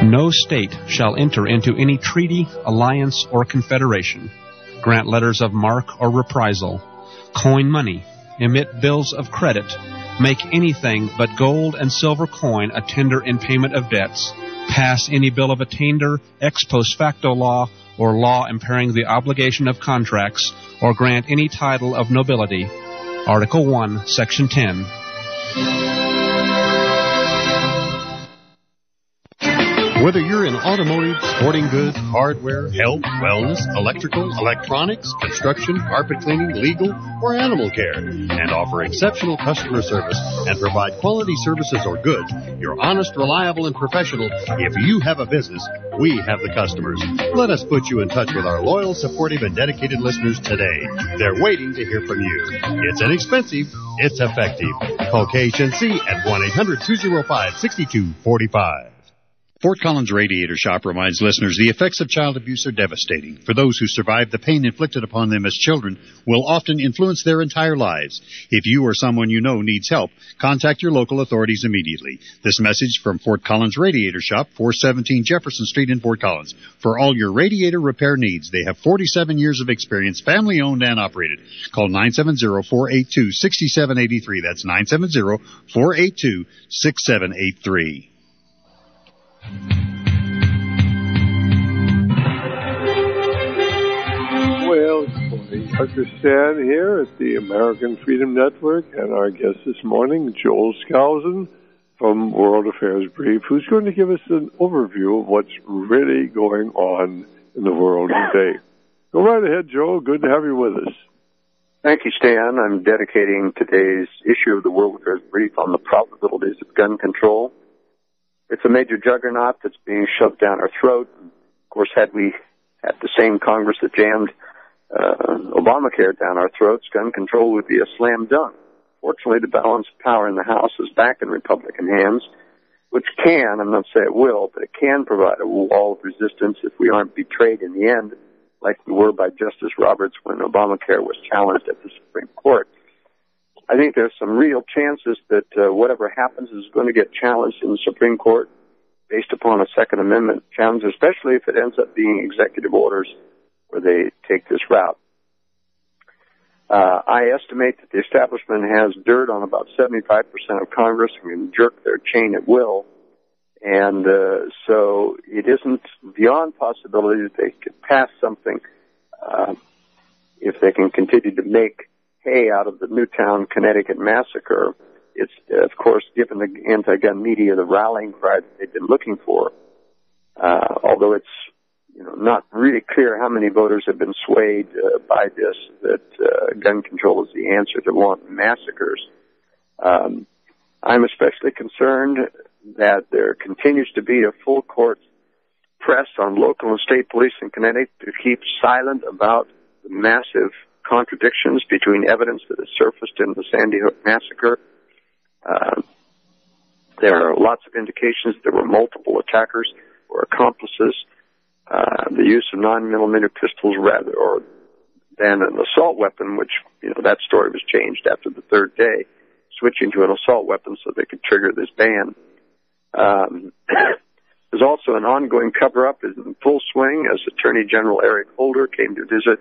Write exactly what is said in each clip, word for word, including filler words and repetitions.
No state shall enter into any treaty, alliance, or confederation, grant letters of marque or reprisal, coin money, emit bills of credit, make anything but gold and silver coin a tender in payment of debts, pass any bill of attainder, ex post facto law, or law impairing the obligation of contracts, or grant any title of nobility. Article one, Section ten. Whether you're in automotive, sporting goods, hardware, health, wellness, electrical, electronics, construction, carpet cleaning, legal, or animal care, and offer exceptional customer service and provide quality services or goods, you're honest, reliable, and professional. If you have a business, we have the customers. Let us put you in touch with our loyal, supportive, and dedicated listeners today. They're waiting to hear from you. It's inexpensive. It's effective. Call K H N C at one eight hundred two oh five six two four five. Fort Collins Radiator Shop reminds listeners the effects of child abuse are devastating. For those who survive, the pain inflicted upon them as children will often influence their entire lives. If you or someone you know needs help, contact your local authorities immediately. This message from Fort Collins Radiator Shop, four seventeen Jefferson Street in Fort Collins. For all your radiator repair needs, they have forty-seven years of experience, family-owned and operated. Call nine seven zero, four eight two, six seven eight three. That's nine seven zero, four eight two, six seven eight three. Well, good morning. Doctor Stan here at the American Freedom Network, and our guest this morning, Joel Skousen from World Affairs Brief, who's going to give us an overview of what's really going on in the world today. Go right ahead, Joel. Good to have you with us. Thank you, Stan. I'm dedicating today's issue of the World Affairs Brief on the probabilities of gun control. It's a major juggernaut that's being shoved down our throat. Of course, had we had the same Congress that jammed uh, Obamacare down our throats, gun control would be a slam dunk. Fortunately, the balance of power in the House is back in Republican hands, which can, I'm not saying it will, but it can provide a wall of resistance if we aren't betrayed in the end, like we were by Justice Roberts when Obamacare was challenged at the Supreme Court. I think there's some real chances that uh, whatever happens is going to get challenged in the Supreme Court based upon a Second Amendment challenge, especially if it ends up being executive orders where they take this route. Uh, I estimate that the establishment has dirt on about seventy-five percent of Congress and can jerk their chain at will. And uh, so it isn't beyond possibility that they could pass something uh, if they can continue to make hay out of the Newtown, Connecticut massacre. It's, of course, given the anti-gun media the rallying cry that they've been looking for. Uh, although it's, you know, not really clear how many voters have been swayed uh, by this, that uh, gun control is the answer to wanton massacres. Um, I'm especially concerned that there continues to be a full court press on local and state police in Connecticut to keep silent about the massive contradictions between evidence that has surfaced in the Sandy Hook massacre. Uh, there are lots of indications there were multiple attackers or accomplices. Uh, the use of nine millimeter pistols rather or than an assault weapon, which, you know, that story was changed after the third day, switching to an assault weapon so they could trigger this ban. Um, there's also an ongoing cover-up in full swing as Attorney General Eric Holder came to visit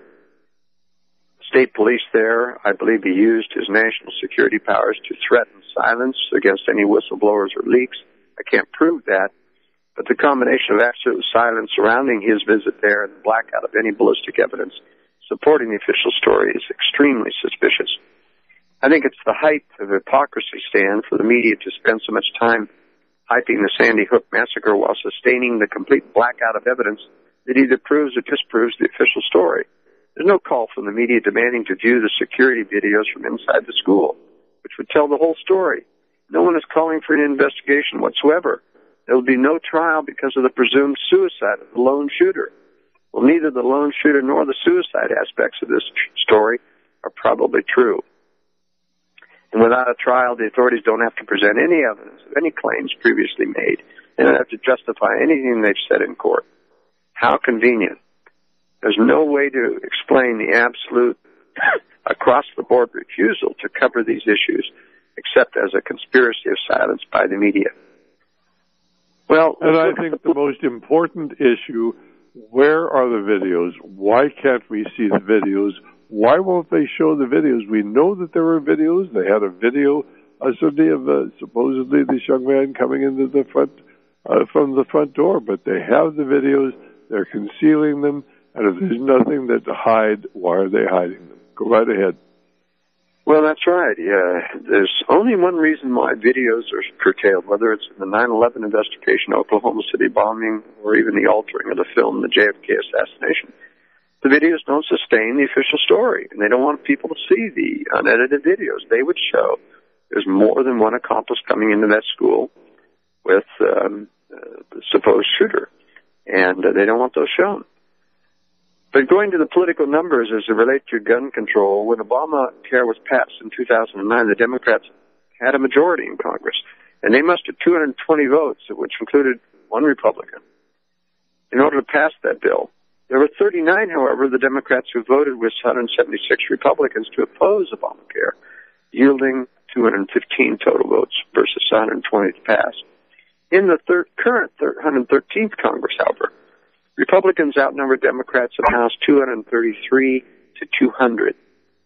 state police there. I believe he used his national security powers to threaten silence against any whistleblowers or leaks. I can't prove that, but the combination of absolute silence surrounding his visit there and the blackout of any ballistic evidence supporting the official story is extremely suspicious. I think it's the height of hypocrisy, Stan, for the media to spend so much time hyping the Sandy Hook massacre while sustaining the complete blackout of evidence that either proves or disproves the official story. There's no call from the media demanding to view the security videos from inside the school, which would tell the whole story. No one is calling for an investigation whatsoever. There will be no trial because of the presumed suicide of the lone shooter. Well, neither the lone shooter nor the suicide aspects of this story are probably true. And without a trial, the authorities don't have to present any evidence of any claims previously made. They don't have to justify anything they've said in court. How convenient. There's no way to explain the absolute across-the-board refusal to cover these issues except as a conspiracy of silence by the media. Well, and I think the most important issue, where are the videos? Why can't we see the videos? Why won't they show the videos? We know that there were videos. They had a video uh, certainly of uh, supposedly this young man coming into the front uh, from the front door, but they have the videos. They're concealing them, and if there's nothing that to hide, why are they hiding them? Go right ahead. Well, that's right. Uh, there's only one reason why videos are curtailed, whether it's in the nine eleven investigation, Oklahoma City bombing, or even the altering of the film, the J F K assassination. The videos don't sustain the official story, and they don't want people to see the unedited videos. They would show there's more than one accomplice coming into that school with um, uh, the supposed shooter, and uh, they don't want those shown. But going to the political numbers as they relate to gun control, when Obamacare was passed in two thousand nine, the Democrats had a majority in Congress, and they mustered two hundred twenty votes, which included one Republican, in order to pass that bill. There were thirty-nine, however, the Democrats who voted with one hundred seventy-six Republicans to oppose Obamacare, yielding two hundred fifteen total votes versus one hundred twenty to pass. In the third, current one hundred thirteenth Congress, however, Republicans outnumbered Democrats in the House two hundred thirty-three to two hundred.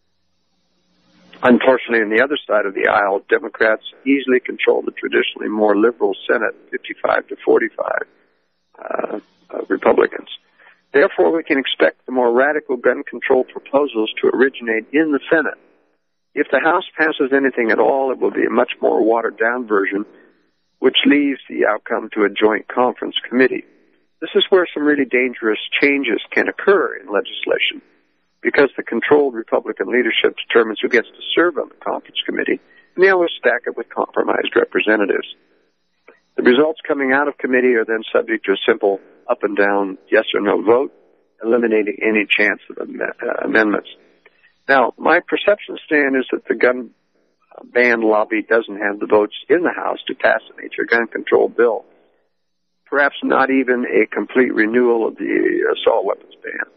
Unfortunately, on the other side of the aisle, Democrats easily controlled the traditionally more liberal Senate, fifty-five to forty-five uh, uh, Republicans. Therefore, we can expect the more radical gun control proposals to originate in the Senate. If the House passes anything at all, it will be a much more watered-down version, which leaves the outcome to a joint conference committee. This is where some really dangerous changes can occur in legislation, because the controlled Republican leadership determines who gets to serve on the conference committee, and they always stack it with compromised representatives. The results coming out of committee are then subject to a simple up and down yes or no vote, eliminating any chance of am- uh, amendments. Now, my perception, Stan, is that the gun ban lobby doesn't have the votes in the House to pass an H R gun control bill. Perhaps not even a complete renewal of the assault weapons ban.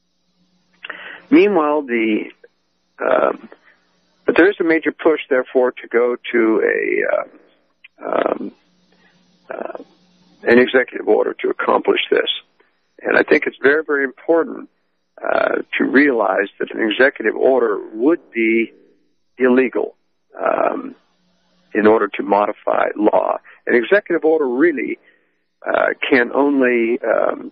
Meanwhile, the um, but there is a major push, therefore, to go to a uh, um, uh, an executive order to accomplish this. And I think it's very, very important uh, to realize that an executive order would be illegal um, in order to modify law. An executive order really uh, can only um,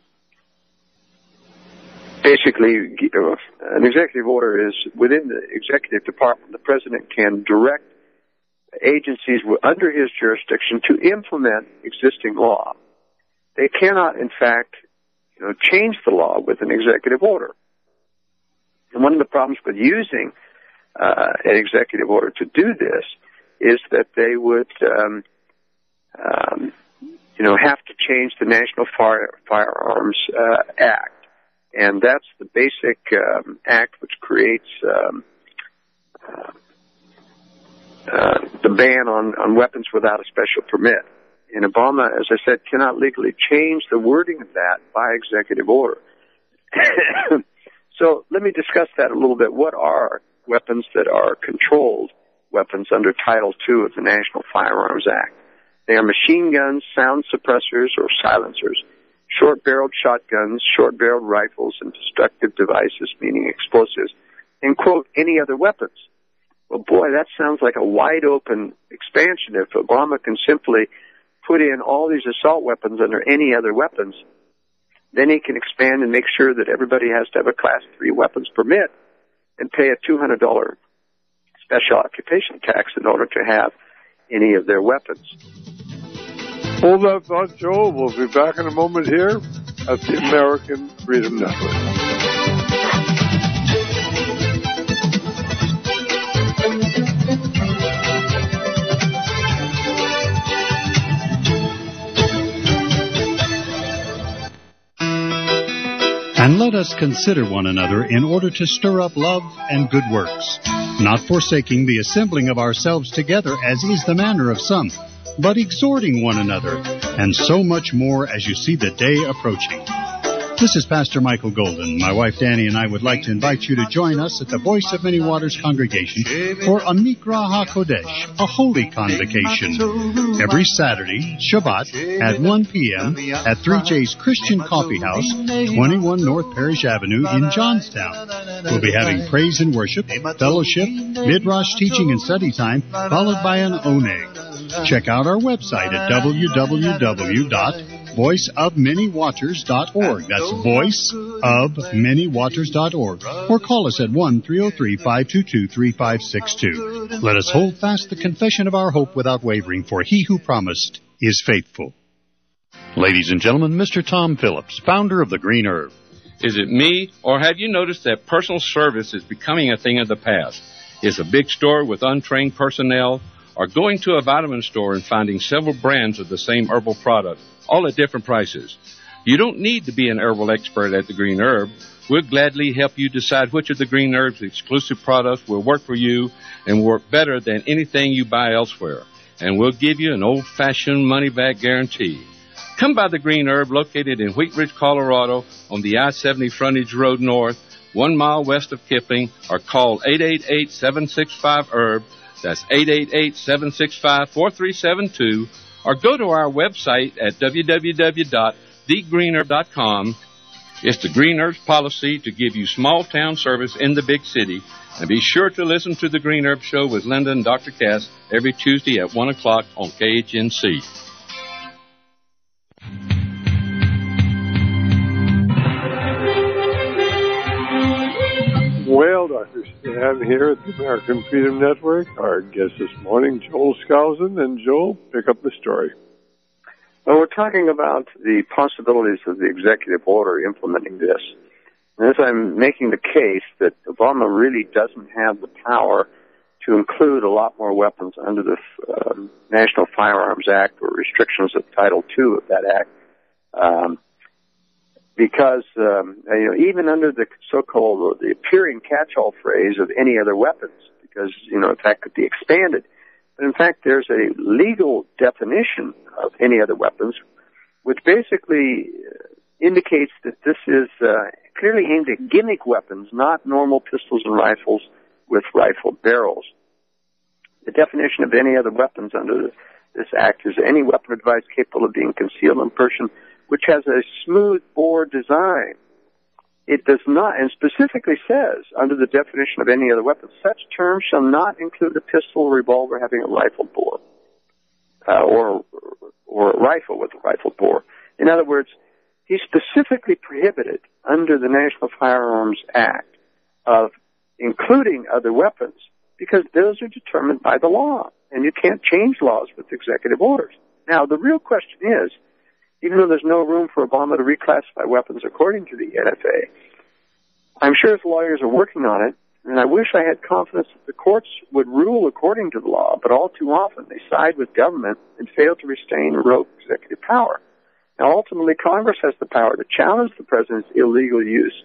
basically, uh, an executive order is within the executive department. The president can direct agencies under his jurisdiction to implement existing law. They cannot, in fact, you know, change the law with an executive order. And one of the problems with using uh, an executive order to do this is that they would, um, um, you know, have to change the National Fire, Firearms uh, Act. And that's the basic um, act which creates um, uh, uh, the ban on, on weapons without a special permit. And Obama, as I said, cannot legally change the wording of that by executive order. So let me discuss that a little bit. What are weapons that are controlled weapons under Title two of the National Firearms Act? They are machine guns, sound suppressors, or silencers, short-barreled shotguns, short-barreled rifles, and destructive devices, meaning explosives, and, quote, any other weapons. Well, boy, that sounds like a wide-open expansion. If Obama can simply put in all these assault weapons under any other weapons, then he can expand and make sure that everybody has to have a Class three weapons permit and pay a two hundred dollars special occupation tax in order to have any of their weapons. Hold that thought, Joe. We'll be back in a moment here at the American Freedom Network. And let us consider one another in order to stir up love and good works, not forsaking the assembling of ourselves together, as is the manner of some, but exhorting one another, and so much more as you see the day approaching. This is Pastor Michael Golden. My wife Danny and I would like to invite you to join us at the Voice of Many Waters congregation for a Mikra HaKodesh, a holy convocation, every Saturday, Shabbat, at one p.m. at three J's Christian Coffee House, twenty-one North Parish Avenue in Johnstown. We'll be having praise and worship, fellowship, midrash teaching and study time, followed by an oneg. Check out our website at w w w dot voice of many waters dot org. That's voice of many waters dot org. Or call us at one three oh three, five two two, three five six two. Let us hold fast the confession of our hope without wavering, for he who promised is faithful. Ladies and gentlemen, Mister Tom Phillips, founder of the Green Herb. Is it me, or have you noticed that personal service is becoming a thing of the past? Is a big store with untrained personnel, or going to a vitamin store and finding several brands of the same herbal product, all at different prices? You don't need to be an herbal expert at the Green Herb. We'll gladly help you decide which of the Green Herb's exclusive products will work for you and work better than anything you buy elsewhere. And we'll give you an old-fashioned money-back guarantee. Come by the Green Herb, located in Wheat Ridge, Colorado, on the I seventy Frontage Road North, one mile west of Kipling, or call eight eight eight, seven six five, herb. That's eight eight eight, seven six five, four three seven two. Or go to our website at w w w dot the green herb dot com. It's the Green Herb's policy to give you small-town service in the big city. And be sure to listen to the Green Herb Show with Linda and Doctor Cass every Tuesday at one o'clock on K H N C. Well, Doctor Stan here at the American Freedom Network. Our guest this morning, Joel Skousen. And Joel, pick up the story. Well, we're talking about the possibilities of the executive order implementing this. And as I'm making the case that Obama really doesn't have the power to include a lot more weapons under the uh, National Firearms Act or restrictions of Title two of that act, um, because um, you know, even under the so-called the appearing catch-all phrase of any other weapons, because you know if that could be expanded, but in fact there's a legal definition of any other weapons, which basically indicates that this is uh, clearly aimed at gimmick weapons, not normal pistols and rifles with rifle barrels. The definition of any other weapons under this act is any weapon or device capable of being concealed in person which has a smooth bore design. It does not, and specifically says, under the definition of any other weapon, such terms shall not include a pistol or revolver having a rifle bore, uh, or or a rifle with a rifle bore. In other words, he specifically prohibited under the National Firearms Act of including other weapons because those are determined by the law, and you can't change laws with executive orders. Now, the real question is, even though there's no room for Obama to reclassify weapons according to the N F A, I'm sure his lawyers are working on it, and I wish I had confidence that the courts would rule according to the law, but all too often they side with government and fail to restrain rogue executive power. Now, ultimately, Congress has the power to challenge the president's illegal use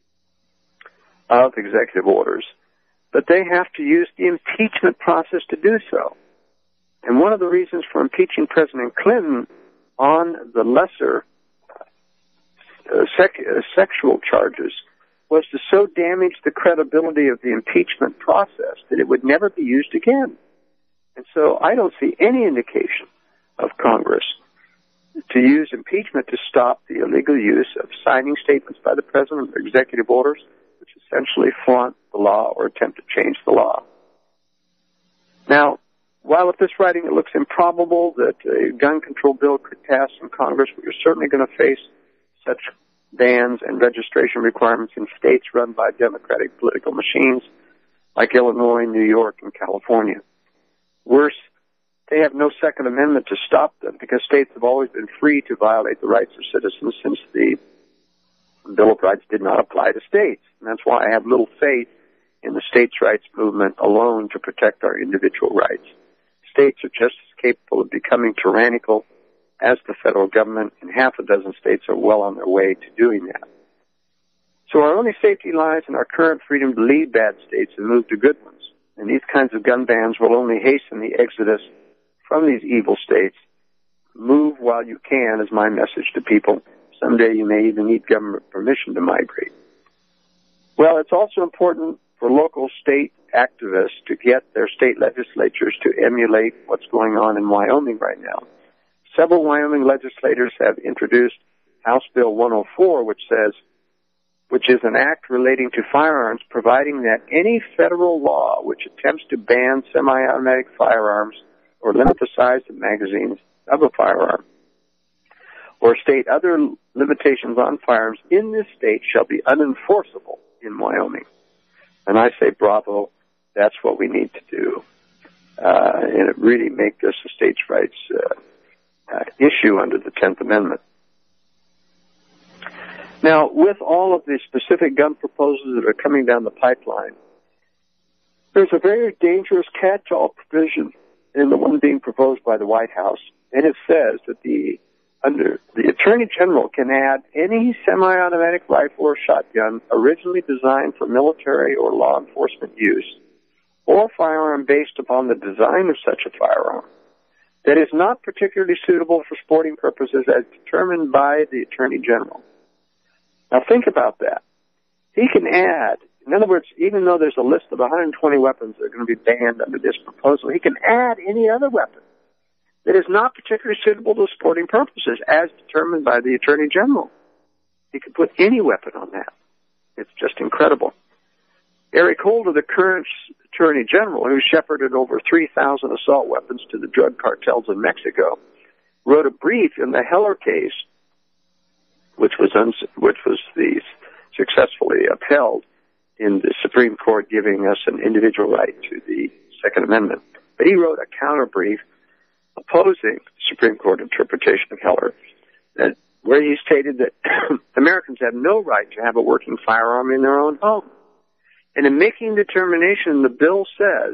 of executive orders, but they have to use the impeachment process to do so. And one of the reasons for impeaching President Clinton on the lesser uh, sec- uh, sexual charges was to so damage the credibility of the impeachment process that it would never be used again. And so I don't see any indication of Congress to use impeachment to stop the illegal use of signing statements by the president of executive orders, which essentially flaunt the law or attempt to change the law. Now, while at this writing it looks improbable that a gun control bill could pass in Congress, we are certainly going to face such bans and registration requirements in states run by Democratic political machines like Illinois, New York, and California. Worse, they have no Second Amendment to stop them because states have always been free to violate the rights of citizens since the Bill of Rights did not apply to states. And that's why I have little faith in the states' rights movement alone to protect our individual rights. States are just as capable of becoming tyrannical as the federal government, and half a dozen states are well on their way to doing that. So our only safety lies in our current freedom to leave bad states and move to good ones. And these kinds of gun bans will only hasten the exodus from these evil states. Move while you can is my message to people. Someday you may even need government permission to migrate. Well, it's also important for local state activists to get their state legislatures to emulate what's going on in Wyoming right now. Several Wyoming legislators have introduced House Bill one oh four, which says, which is an act relating to firearms, providing that any federal law which attempts to ban semi-automatic firearms or limit the size of magazines of a firearm or state other limitations on firearms in this state shall be unenforceable in Wyoming. And I say, bravo, that's what we need to do. Uh, and it really make this a states' rights uh, uh, issue under the tenth Amendment. Now, with all of the specific gun proposals that are coming down the pipeline, there's a very dangerous catch-all provision in the one being proposed by the White House, and it says that the under the Attorney General can add any semi-automatic rifle or shotgun originally designed for military or law enforcement use, or firearm based upon the design of such a firearm that is not particularly suitable for sporting purposes as determined by the Attorney General. Now think about that. He can add, in other words, even though there's a list of one hundred twenty weapons that are going to be banned under this proposal, he can add any other weapon that is not particularly suitable to sporting purposes as determined by the Attorney General. He could put any weapon on that. It's just incredible. Eric Holder, the current Attorney General, who shepherded over three thousand assault weapons to the drug cartels in Mexico, wrote a brief in the Heller case, which was uns- which was the successfully upheld in the Supreme Court, giving us an individual right to the Second Amendment. But he wrote a counter brief opposing the Supreme Court interpretation of Heller, that where he stated that Americans have no right to have a working firearm in their own home. And in making determination, the bill says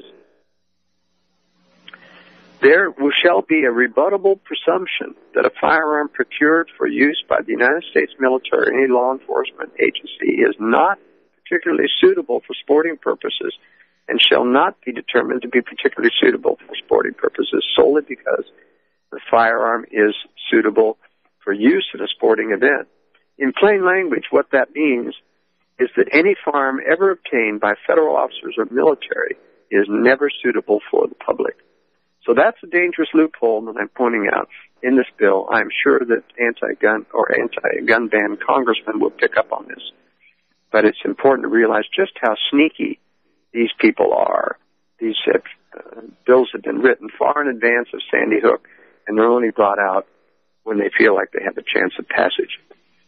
there shall be a rebuttable presumption that a firearm procured for use by the United States military or any law enforcement agency is not particularly suitable for sporting purposes and shall not be determined to be particularly suitable for sporting purposes solely because the firearm is suitable for use in a sporting event. In plain language, what that means is that any firearm ever obtained by federal officers or military is never suitable for the public. So that's a dangerous loophole that I'm pointing out in this bill. I'm sure that anti-gun or anti-gun ban congressmen will pick up on this. But it's important to realize just how sneaky these people are. These uh, bills have been written far in advance of Sandy Hook, and they're only brought out when they feel like they have a chance of passage.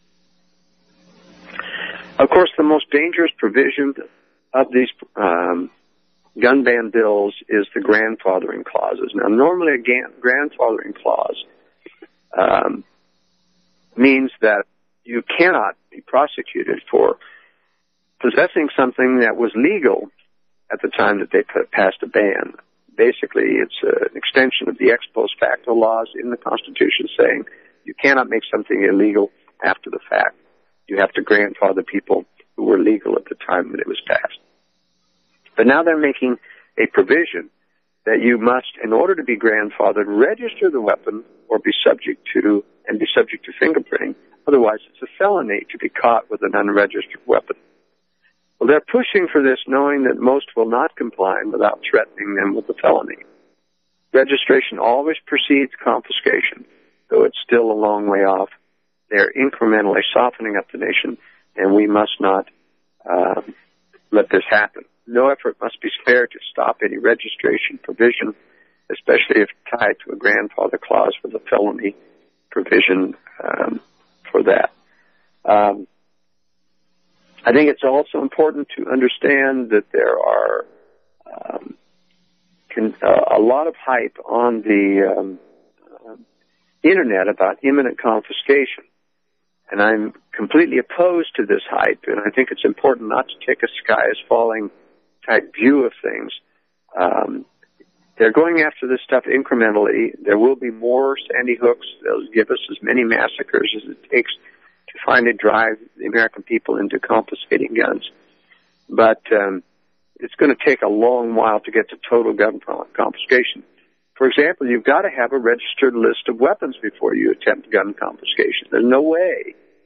Of course, the most dangerous provision of these um, gun ban bills is the grandfathering clauses. Now, normally a ga- grandfathering clause um, means that you cannot be prosecuted for possessing something that was legal at the time that they put, passed a ban. Basically, it's an extension of the ex post facto laws in the Constitution saying you cannot make something illegal after the fact. You have to grandfather people who were legal at the time that it was passed. But now they're making a provision that you must, in order to be grandfathered, register the weapon or be subject to, and be subject to fingerprinting. Otherwise, it's a felony to be caught with an unregistered weapon. Well, they're pushing for this knowing that most will not comply without threatening them with a felony. Registration always precedes confiscation, though it's still a long way off. They're incrementally softening up the nation, and we must not uh, let this happen. No effort must be spared to stop any registration provision, especially if tied to a grandfather clause with a felony provision um, for that. Um, I think it's also important to understand that there are um, can, uh, a lot of hype on the um, uh, Internet about imminent confiscation. And I'm completely opposed to this hype, and I think it's important not to take a sky-is-falling type view of things. Um, they're going after this stuff incrementally. There will be more Sandy Hooks. They'll give us as many massacres as it takes to finally drive the American people into confiscating guns. But um, it's going to take a long while to get to total gun confiscation. For example, you've got to have a registered list of weapons before you attempt gun confiscation. There's no way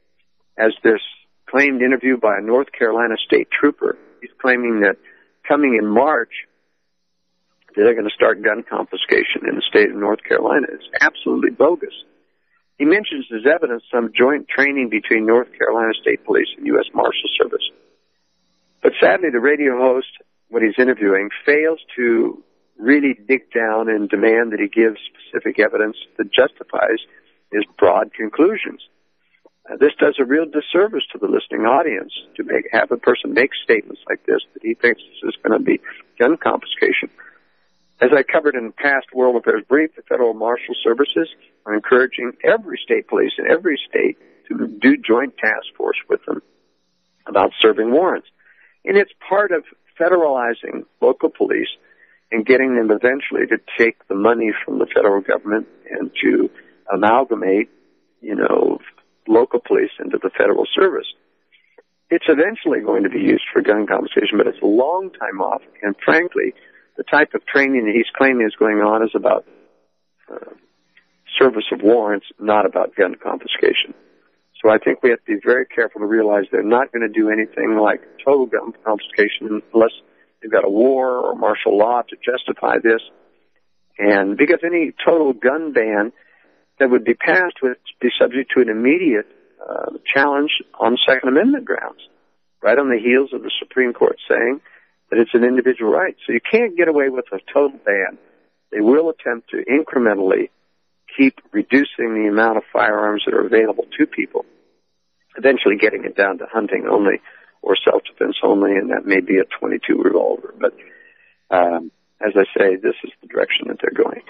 as this claimed interview by a North Carolina state trooper. He's claiming that coming in March, they're going to start gun confiscation in the state of North Carolina. It's absolutely bogus. He mentions as evidence some joint training between North Carolina State Police and U S Marshal Service. But sadly, the radio host, when he's interviewing, fails to really dig down and demand that he gives specific evidence that justifies his broad conclusions. Uh, this does a real disservice to the listening audience to make, have a person make statements like this, that he thinks this is going to be gun confiscation. As I covered in the past World Affairs Brief, the Federal Marshal Services are encouraging every state police in every state to do joint task force with them about serving warrants. And it's part of federalizing local police and getting them eventually to take the money from the federal government and to amalgamate, you know, local police into the federal service. It's eventually going to be used for gun confiscation, but it's a long time off. And frankly, the type of training that he's claiming is going on is about uh, service of warrants, not about gun confiscation. So I think we have to be very careful to realize they're not going to do anything like total gun confiscation unless they've got a war or martial law to justify this. And because any total gun ban that would be passed would be subject to an immediate uh, challenge on Second Amendment grounds, right on the heels of the Supreme Court saying that it's an individual right. So you can't get away with a total ban. They will attempt to incrementally keep reducing the amount of firearms that are available to people, eventually getting it down to hunting only or self-defense only, and that may be a twenty-two revolver. But um, as I say, this is the direction that they're going.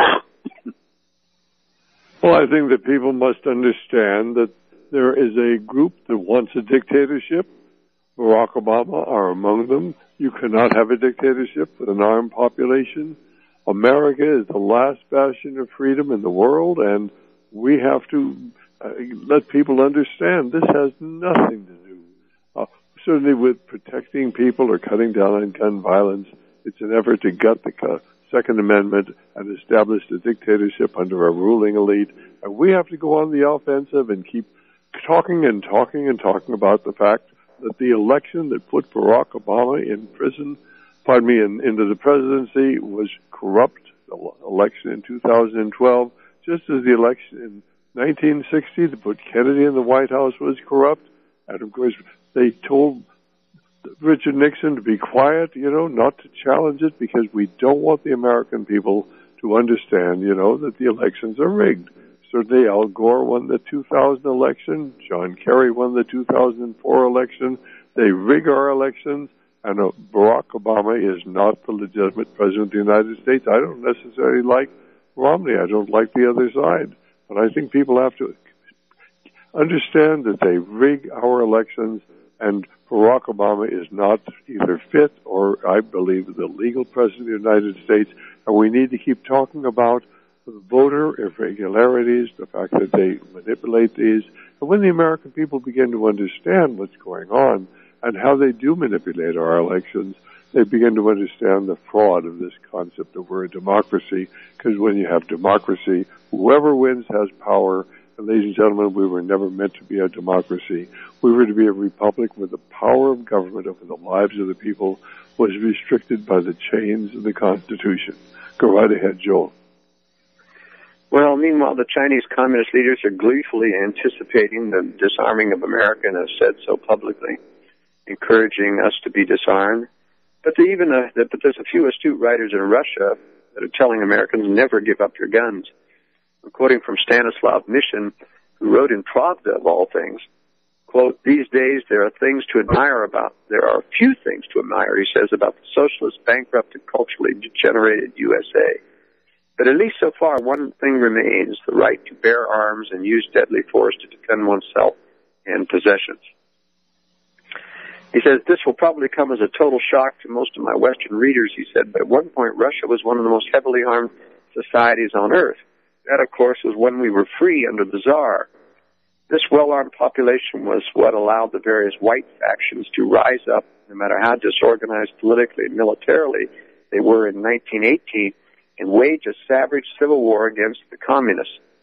Well, I think that people must understand that there is a group that wants a dictatorship. Barack Obama are among them. You cannot have a dictatorship with an armed population. America is the last bastion of freedom in the world, and we have to uh, let people understand this has nothing to do, uh, certainly with protecting people or cutting down on gun violence. It's an effort to gut the uh, Second Amendment and establish a dictatorship under a ruling elite. And we have to go on the offensive and keep talking and talking and talking about the fact that the election that put Barack Obama in prison, pardon me, in, into the presidency was corrupt. The election in two thousand twelve, just as the election in nineteen sixty that put Kennedy in the White House was corrupt. And of course, they told Richard Nixon to be quiet, you know, not to challenge it, because we don't want the American people to understand, you know, that the elections are rigged. Certainly Al Gore won the two thousand election. John Kerry won the two thousand four election. They rig our elections, and uh, Barack Obama is not the legitimate president of the United States. I don't necessarily like Romney. I don't like the other side. But I think people have to understand that they rig our elections, and Barack Obama is not either fit or, I believe, the legal president of the United States. And we need to keep talking about the voter irregularities, the fact that they manipulate these. And when the American people begin to understand what's going on and how they do manipulate our elections, they begin to understand the fraud of this concept of we're a democracy, because when you have democracy, whoever wins has power. And ladies and gentlemen, we were never meant to be a democracy. We were to be a republic where the power of government over the lives of the people was restricted by the chains of the Constitution. Go right ahead, Joel. Well, meanwhile, the Chinese communist leaders are gleefully anticipating the disarming of America and have said so publicly, encouraging us to be disarmed. But, even uh, but there's a few astute writers in Russia that are telling Americans never give up your guns. I'm quoting from Stanislav Mishin, who wrote in Pravda, of all things, quote, "These days there are things to admire about, there are few things to admire," he says, "about the socialist, bankrupt, and culturally degenerated U S A. But at least so far, one thing remains, the right to bear arms and use deadly force to defend oneself and possessions." He says, "This will probably come as a total shock to most of my Western readers," he said, "but at one point Russia was one of the most heavily armed societies on earth. That, of course, was when we were free under the Tsar. This well-armed population was what allowed the various white factions to rise up, no matter how disorganized politically and militarily they were in nineteen eighteen, and wage a savage civil war against the communists.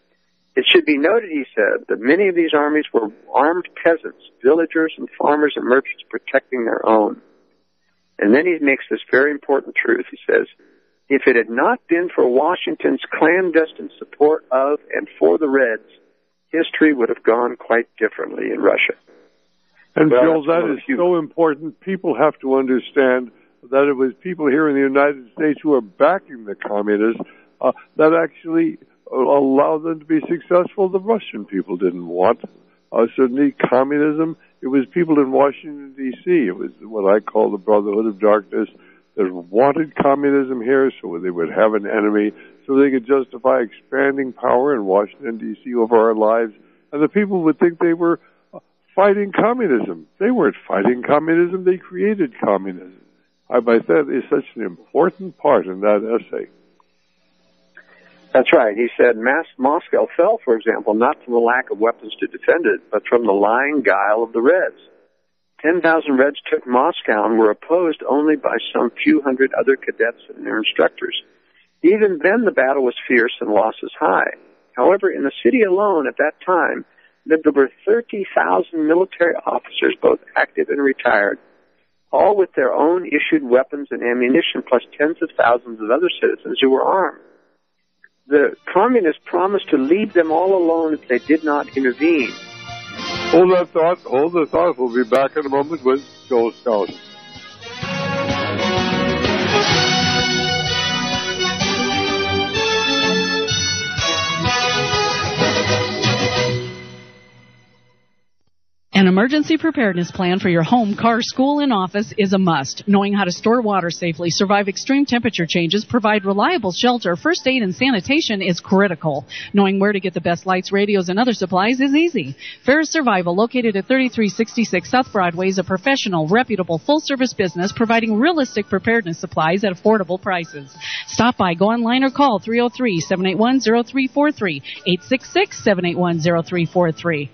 It should be noted, he said, that many of these armies were armed peasants, villagers and farmers and merchants protecting their own. And then he makes this very important truth. He says, if it had not been for Washington's clandestine support of and for the Reds, history would have gone quite differently in Russia. And well, Bill, that is few... so important. People have to understand that it was people here in the United States who are backing the communists uh, that actually allowed them to be successful. The Russian people didn't want uh, certainly communism. It was people in Washington, D C It was what I call the Brotherhood of Darkness that wanted communism here so they would have an enemy, so they could justify expanding power in Washington, D C over our lives. And the people would think they were fighting communism. They weren't fighting communism. They created communism. I bet that is such an important part in that essay. That's right. He said Mass Moscow fell, for example, not from the lack of weapons to defend it, but from the lying guile of the Reds. Ten thousand Reds took Moscow and were opposed only by some few hundred other cadets and their instructors. Even then, the battle was fierce and losses high. However, in the city alone at that time lived over thirty thousand military officers, both active and retired, all with their own issued weapons and ammunition, plus tens of thousands of other citizens who were armed. The communists promised to leave them all alone if they did not intervene. Hold that thought. Hold the thought. We'll be back in a moment with Joel Skousen. An emergency preparedness plan for your home, car, school, and office is a must. Knowing how to store water safely, survive extreme temperature changes, provide reliable shelter, first aid, and sanitation is critical. Knowing where to get the best lights, radios, and other supplies is easy. Ferris Survival, located at thirty-three sixty-six South Broadway, is a professional, reputable, full-service business providing realistic preparedness supplies at affordable prices. Stop by, go online, or call three oh three, seven eight one, oh three four three, eight six six, seven eight one, oh three four three.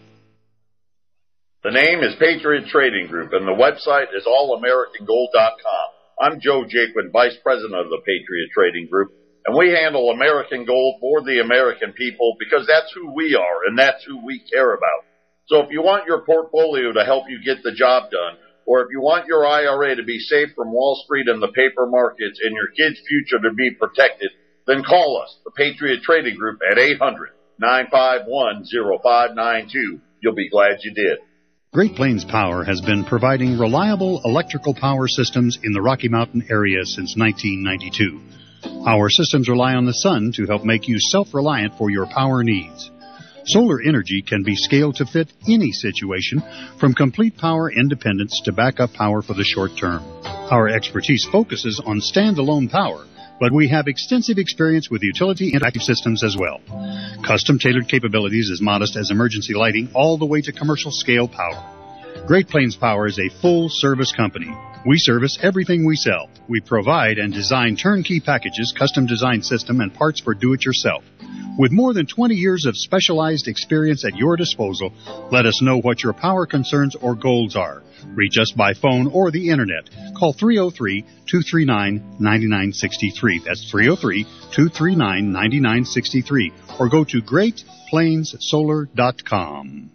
The name is Patriot Trading Group, and the website is all american gold dot com. I'm Joe Jaquin, Vice President of the Patriot Trading Group, and we handle American gold for the American people because that's who we are, and that's who we care about. So if you want your portfolio to help you get the job done, or if you want your I R A to be safe from Wall Street and the paper markets and your kids' future to be protected, then call us, the Patriot Trading Group, at eight hundred, nine five one, oh five nine two. You'll be glad you did. Great Plains Power has been providing reliable electrical power systems in the Rocky Mountain area since nineteen ninety-two. Our systems rely on the sun to help make you self-reliant for your power needs. Solar energy can be scaled to fit any situation, from complete power independence to backup power for the short term. Our expertise focuses on standalone power, but we have extensive experience with utility interactive systems as well. Custom-tailored capabilities as modest as emergency lighting all the way to commercial-scale power. Great Plains Power is a full-service company. We service everything we sell. We provide and design turnkey packages, custom-designed system, and parts for do-it-yourself. With more than twenty years of specialized experience at your disposal, let us know what your power concerns or goals are. Reach us by phone or the Internet. Call three oh three, two three nine, nine nine six three. That's three oh three, two three nine, nine nine six three. Or go to great plains solar dot com.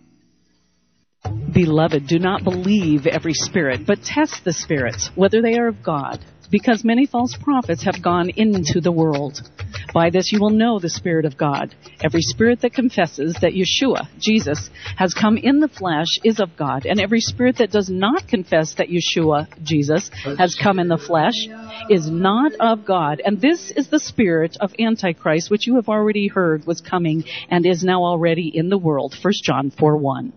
Beloved, do not believe every spirit, but test the spirits, whether they are of God, because many false prophets have gone into the world. By this you will know the Spirit of God. Every spirit that confesses that Yeshua, Jesus, has come in the flesh is of God, and every spirit that does not confess that Yeshua, Jesus, has come in the flesh is not of God. And this is the spirit of Antichrist, which you have already heard was coming and is now already in the world. First John four one.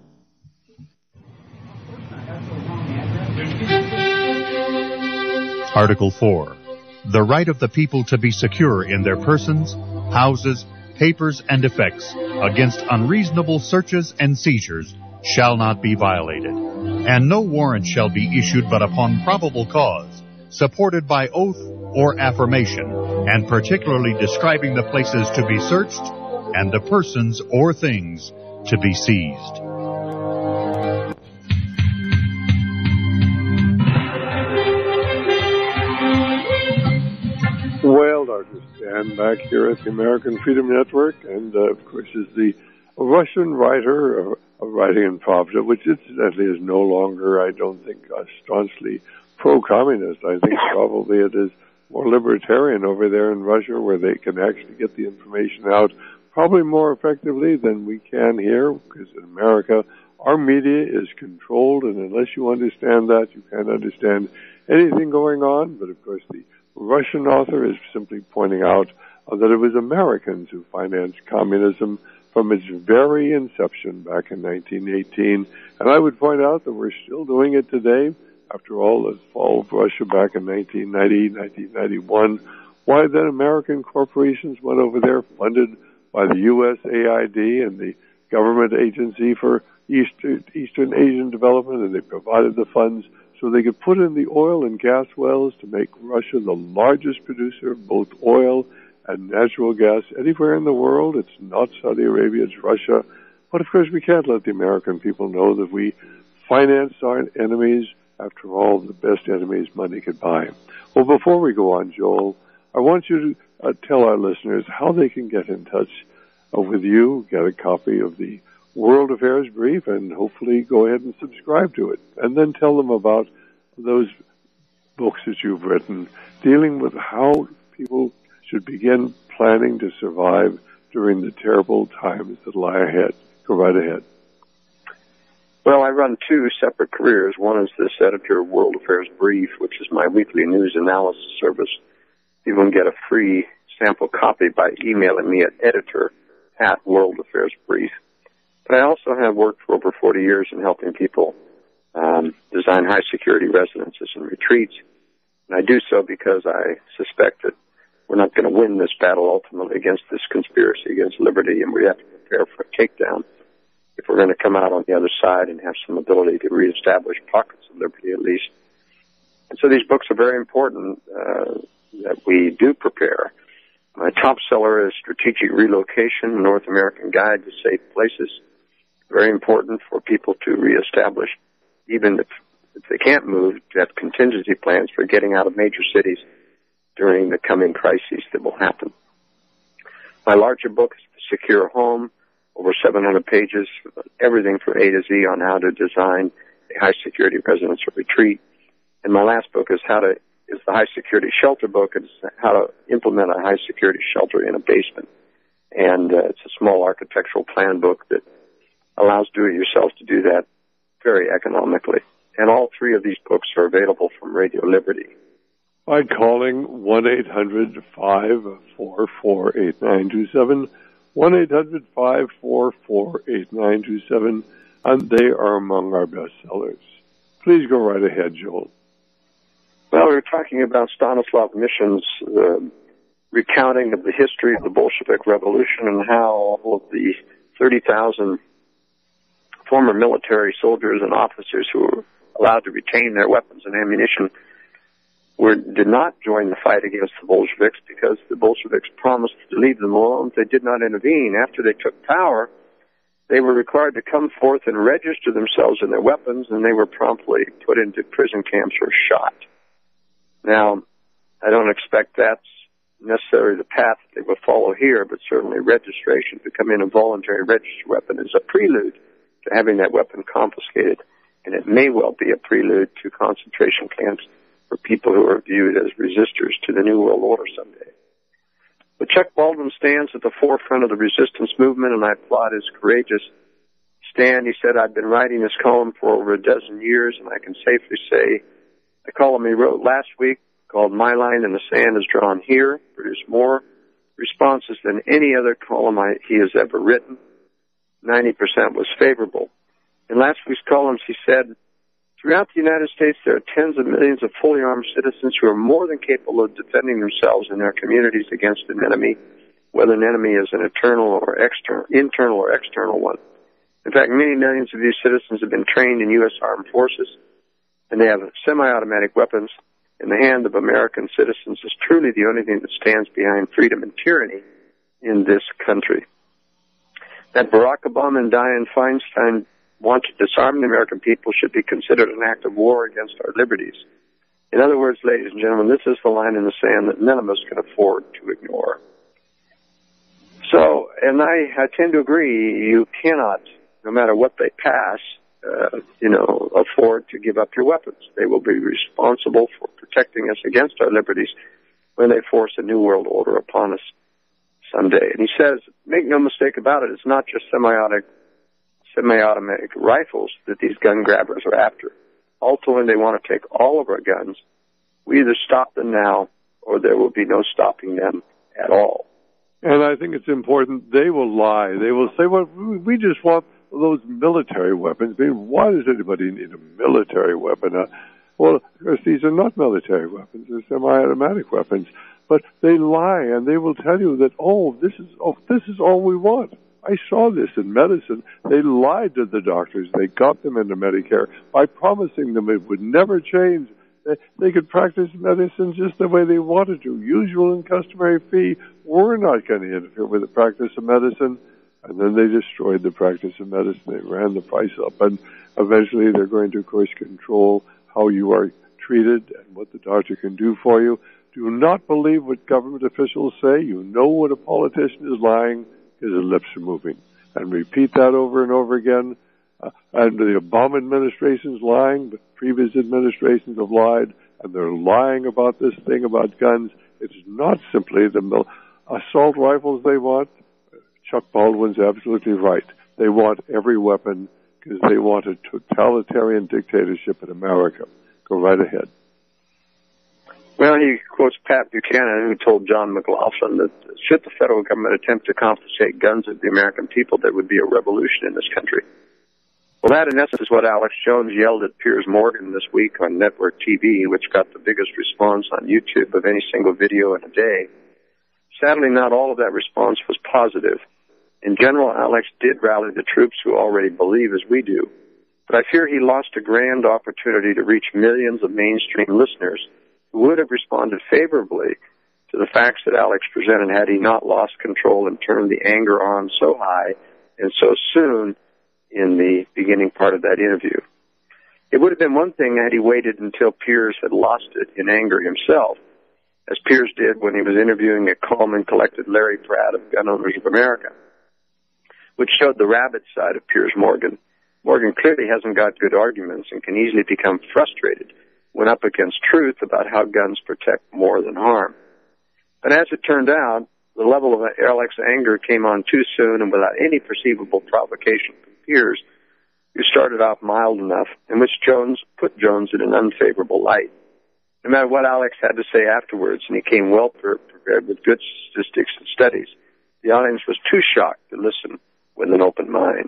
Article four. The right of the people to be secure in their persons, houses, papers, and effects against unreasonable searches and seizures shall not be violated, and no warrant shall be issued but upon probable cause, supported by oath or affirmation, and particularly describing the places to be searched and the persons or things to be seized. Well, Doctor Stan back here at the American Freedom Network, and uh, of course, as the a Russian writer, uh, writing in Pravda, which incidentally is no longer, I don't think, uh, staunchly pro-communist. I think probably it is more libertarian over there in Russia, where they can actually get the information out probably more effectively than we can here, because in America, our media is controlled, and unless you understand that, you can't understand anything going on. But of course, the Russian author is simply pointing out uh, that it was Americans who financed communism from its very inception back in nineteen eighteen. And I would point out that we're still doing it today. After all, the fall of Russia back in nineteen ninety, nineteen ninety-one, why then American corporations went over there, funded by the U S A I D and the Government Agency for Eastern, Eastern Asian Development, and they provided the funds so they could put in the oil and gas wells to make Russia the largest producer of both oil and natural gas anywhere in the world. It's not Saudi Arabia, it's Russia. But of course, we can't let the American people know that we financed our enemies. After all, the best enemies money could buy. Well, before we go on, Joel, I want you to uh, tell our listeners how they can get in touch uh, with you, get a copy of the World Affairs Brief, and hopefully go ahead and subscribe to it. And then tell them about those books that you've written dealing with how people should begin planning to survive during the terrible times that lie ahead. Go right ahead. Well, I run two separate careers. One is this editor of World Affairs Brief, which is my weekly news analysis service. You can get a free sample copy by emailing me at editor at World Affairs Brief. But I also have worked for over forty years in helping people um, design high-security residences and retreats. And I do so because I suspect that we're not going to win this battle ultimately against this conspiracy against liberty, and we have to prepare for a takedown if we're going to come out on the other side and have some ability to reestablish pockets of liberty at least. And so these books are very important uh, that we do prepare. My top seller is Strategic Relocation, North American Guide to Safe Places. Very important for people to reestablish, even if, if they can't move, to have contingency plans for getting out of major cities during the coming crises that will happen. My larger book is The Secure Home, over seven hundred pages, everything from A to Z on how to design a high-security residence or retreat. And my last book is how to is the high-security shelter book. It's how to implement a high-security shelter in a basement. And uh, it's a small architectural plan book that allows do-it-yourself to do that very economically. And all three of these books are available from Radio Liberty. By calling one eight hundred five four four eight nine two seven, one eight hundred five four four eight nine two seven, and they are among our bestsellers. Please go right ahead, Joel. Well, we were talking about Stanislav Mishin's uh, recounting of the history of the Bolshevik Revolution and how all of the thirty thousand former military soldiers and officers who were allowed to retain their weapons and ammunition were did not join the fight against the Bolsheviks because the Bolsheviks promised to leave them alone if they did not intervene. After they took power, they were required to come forth and register themselves and their weapons, and they were promptly put into prison camps or shot. Now, I don't expect that's necessarily the path that they will follow here, but certainly registration, becoming a voluntary registered weapon, is a prelude to having that weapon confiscated, and it may well be a prelude to concentration camps for people who are viewed as resistors to the New World Order someday. But Chuck Baldwin stands at the forefront of the resistance movement, and I applaud his courageous stand. He said, I've been writing this column for over a dozen years, and I can safely say the column he wrote last week, called My Line in the Sand is Drawn Here, produced more responses than any other column I, he has ever written. ninety percent was favorable. In last week's columns, he said, throughout the United States, there are tens of millions of fully armed citizens who are more than capable of defending themselves and their communities against an enemy, whether an enemy is an internal or external, internal or external one. In fact, many millions of these citizens have been trained in U S armed forces, and they have semi-automatic weapons. In the hand of American citizens is truly the only thing that stands behind freedom and tyranny in this country. That Barack Obama and Dianne Feinstein want to disarm the American people should be considered an act of war against our liberties. In other words, ladies and gentlemen, this is the line in the sand that none of us can afford to ignore. So, and I, I tend to agree, you cannot, no matter what they pass, uh, you know, afford to give up your weapons. They will be responsible for protecting us against our liberties when they force a new world order upon us someday. And he says, make no mistake about it, it's not just semi-automatic, semi-automatic rifles that these gun grabbers are after. Ultimately, they want to take all of our guns. We either stop them now or there will be no stopping them at all. And I think it's important, they will lie. They will say, well, we just want those military weapons. I mean, why does anybody need a military weapon? Uh, well, of course, these are not military weapons. They're semi-automatic weapons. But they lie, and they will tell you that, oh, this is oh, this is all we want. I saw this in medicine. They lied to the doctors. They got them into Medicare by promising them it would never change. They, they could practice medicine just the way they wanted to. Usual and customary fee. We're not going to interfere with the practice of medicine. And then they destroyed the practice of medicine. They ran the price up. And eventually they're going to, of course, control how you are treated and what the doctor can do for you. Do not believe what government officials say. You know when a politician is lying because his lips are moving. And repeat that over and over again. Uh, and the Obama administration's lying, but previous administrations have lied, and they're lying about this thing about guns. It's not simply the mil- assault rifles they want. Chuck Baldwin's absolutely right. They want every weapon because they want a totalitarian dictatorship in America. Go right ahead. Well, he quotes Pat Buchanan, who told John McLaughlin that should the federal government attempt to confiscate guns of the American people, there would be a revolution in this country. Well, that in essence is what Alex Jones yelled at Piers Morgan this week on network T V, which got the biggest response on YouTube of any single video in a day. Sadly, not all of that response was positive. In general, Alex did rally the troops who already believe as we do. But I fear he lost a grand opportunity to reach millions of mainstream listeners who would have responded favorably to the facts that Alex presented had he not lost control and turned the anger on so high and so soon in the beginning part of that interview. It would have been one thing had he waited until Piers had lost it in anger himself, as Piers did when he was interviewing a calm and collected Larry Pratt of Gun Owners of America, which showed the rabid side of Piers Morgan. Morgan clearly hasn't got good arguments and can easily become frustrated when up against truth about how guns protect more than harm. But as it turned out, the level of Alex's anger came on too soon and without any perceivable provocation from Piers, who started off mild enough, in which Jones put Jones in an unfavorable light. No matter what Alex had to say afterwards, and he came well prepared with good statistics and studies, the audience was too shocked to listen with an open mind.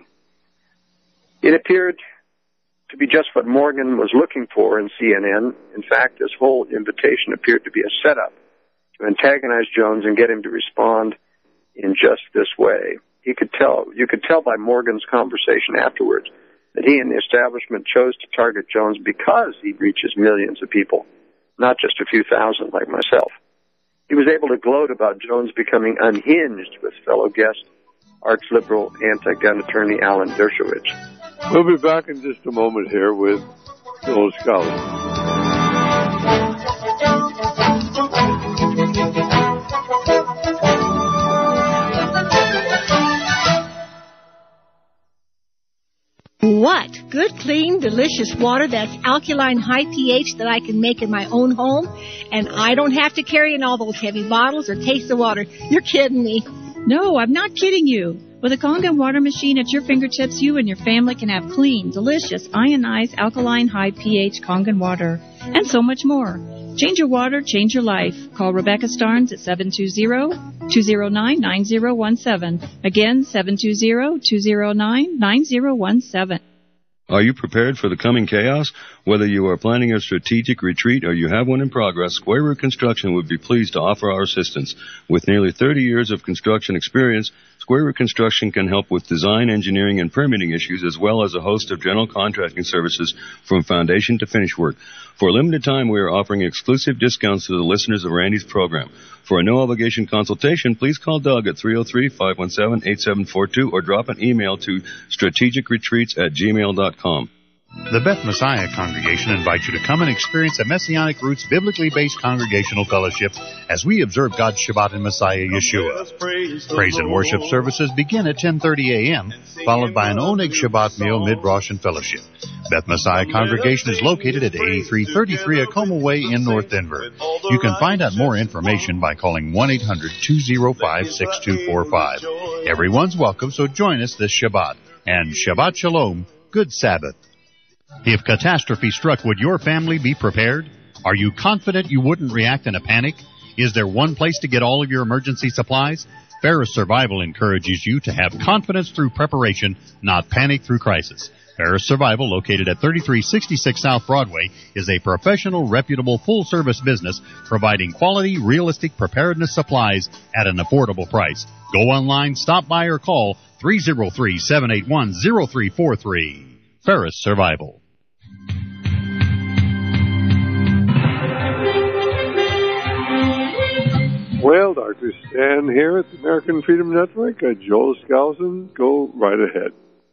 It appeared to be just what Morgan was looking for in C N N. In fact, this whole invitation appeared to be a setup to antagonize Jones and get him to respond in just this way. He could tell, you could tell by Morgan's conversation afterwards that he and the establishment chose to target Jones because he reaches millions of people, not just a few thousand like myself. He was able to gloat about Jones becoming unhinged with fellow guest, arch-liberal anti-gun attorney Alan Dershowitz. We'll be back in just a moment here with Joel Skousen. What? Good, clean, delicious water that's alkaline, high pH that I can make in my own home, and I don't have to carry in all those heavy bottles or taste the water. You're kidding me. No, I'm not kidding you. With a Kangen water machine at your fingertips, you and your family can have clean, delicious, ionized, alkaline, high pH Kangen water, and so much more. Change your water, change your life. Call Rebecca Starnes at seven two zero, two zero nine, nine zero one seven. Again, seven two zero, two zero nine, nine zero one seven. Are you prepared for the coming chaos? Whether you are planning a strategic retreat or you have one in progress, Square Root Construction would be pleased to offer our assistance. With nearly thirty years of construction experience, Square Root Construction can help with design, engineering, and permitting issues, as well as a host of general contracting services from foundation to finish work. For a limited time, we are offering exclusive discounts to the listeners of Randy's program. For a no-obligation consultation, please call Doug at three oh three, five one seven, eight seven four two or drop an email to strategic retreats at gmail dot com. The Beth Messiah Congregation invites you to come and experience a Messianic Roots biblically based congregational fellowship as we observe God's Shabbat in Messiah Yeshua. Praise and worship services begin at ten thirty a.m., followed by an Oneg Shabbat meal, mid-Rosh, and fellowship. Beth Messiah Congregation is located at eighty-three thirty-three Acoma Way in North Denver. You can find out more information by calling one eight hundred two oh five six two four five. Everyone's welcome, so join us this Shabbat. And Shabbat Shalom, good Sabbath. If catastrophe struck, would your family be prepared? Are you confident you wouldn't react in a panic? Is there one place to get all of your emergency supplies? Ferris Survival encourages you to have confidence through preparation, not panic through crisis. Ferris Survival, located at thirty-three sixty-six South Broadway, is a professional, reputable, full-service business providing quality, realistic preparedness supplies at an affordable price. Go online, stop by, or call three oh three, seven eight one, oh three four three. Ferris Survival. Well, Doctor Stan here at the American Freedom Network. Uh, Joel Skousen, go right ahead.